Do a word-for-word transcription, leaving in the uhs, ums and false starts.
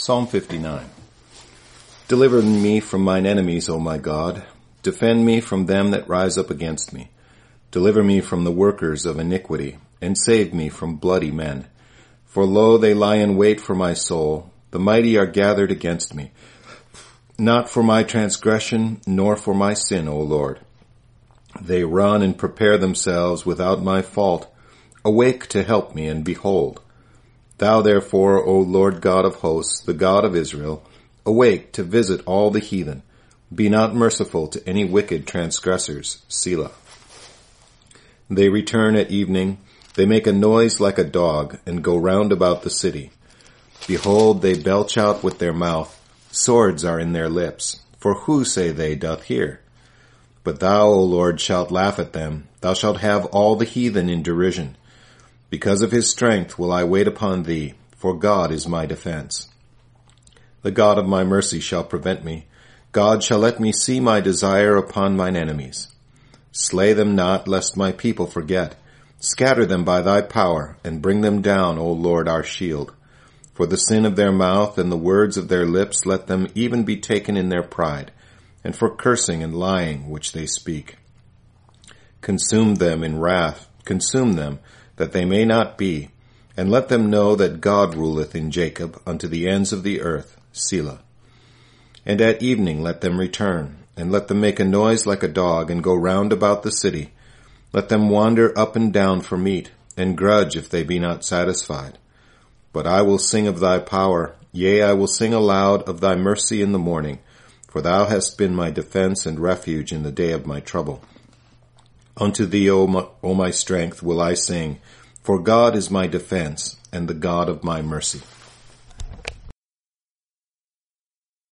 Psalm fifty-nine. Deliver me from mine enemies, O my God. Defend me from them that rise up against me. Deliver me from the workers of iniquity, and save me from bloody men. For lo, they lie in wait for my soul. The mighty are gathered against me. Not for my transgression, nor for my sin, O Lord. They run and prepare themselves without my fault. Awake to help me, and behold. Thou therefore, O Lord God of hosts, the God of Israel, awake to visit all the heathen. Be not merciful to any wicked transgressors. Selah. They return at evening. They make a noise like a dog, and go round about the city. Behold, they belch out with their mouth. Swords are in their lips. For who, say they, doth hear? But thou, O Lord, shalt laugh at them. Thou shalt have all the heathen in derision. Because of his strength will I wait upon thee, for God is my defense. The God of my mercy shall prevent me. God shall let me see my desire upon mine enemies. Slay them not, lest my people forget. Scatter them by thy power, and bring them down, O Lord, our shield. For the sin of their mouth and the words of their lips let them even be taken in their pride, and for cursing and lying which they speak. Consume them in wrath, consume them, that they may not be, and let them know that God ruleth in Jacob unto the ends of the earth. Selah. And at evening let them return, and let them make a noise like a dog, and go round about the city. Let them wander up and down for meat, and grudge if they be not satisfied. But I will sing of thy power, yea, I will sing aloud of thy mercy in the morning, for thou hast been my defense and refuge in the day of my trouble. Unto thee, O my, O my strength, will I sing, for God is my defense, and the God of my mercy.